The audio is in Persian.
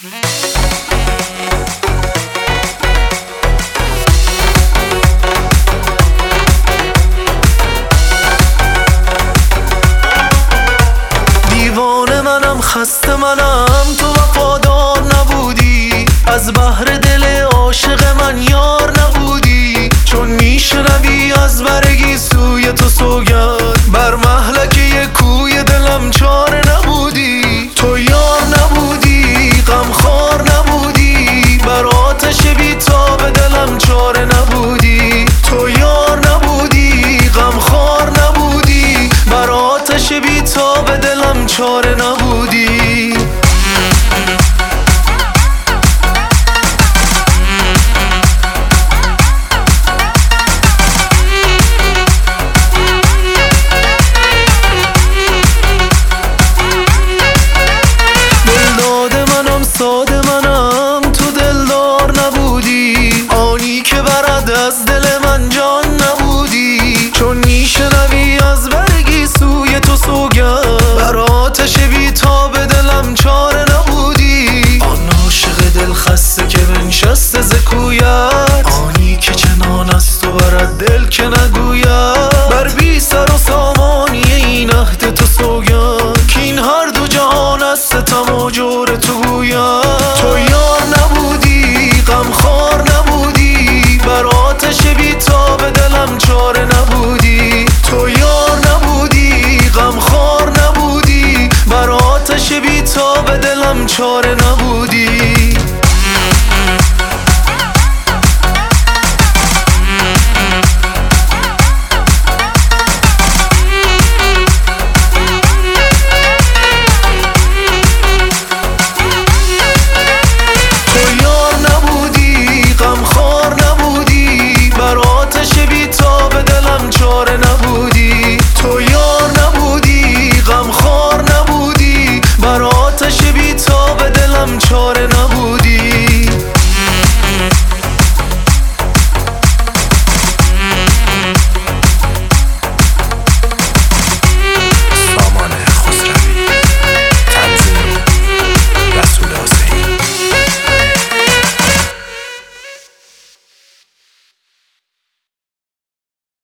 دیوانه منم، خسته منم، تو وفادار نبودی، از بحر دل عاشق من یار نبودی. چون میشنوی از برگی سوی تو سوگند، بر مهلکه کوی دلم چاره نبودی. تو یار نبودی، غمخوار نبودی، بر آتش بی‌تاب دلم چاره نبودی. تو یار نبودی، غمخوار نبودی، بر آتش بی‌تاب دلم چاره نبودی. ساده منم، تو دلدار نبودی، آنی که برد از دل من جان نبودی. چون میشنوی از برگی سوی تو سوگند، بر آتش بی‌تاب دلم چاره نبودی. آن عاشق دل خسته که بنشسته ز کویت، آنی که چنان است و برد دل که نگوید. بر بی سر و سامانی این عهد تو سوگند، که این هر دو جهان از ستم و جور تو گوید. تو یار نبودی، غمخوار نبودی، بر آتش بی‌تاب دلم چاره نبودی. تو یار نبودی، غمخوار نبودی، بر آتش بی‌تاب دلم چاره نبودی.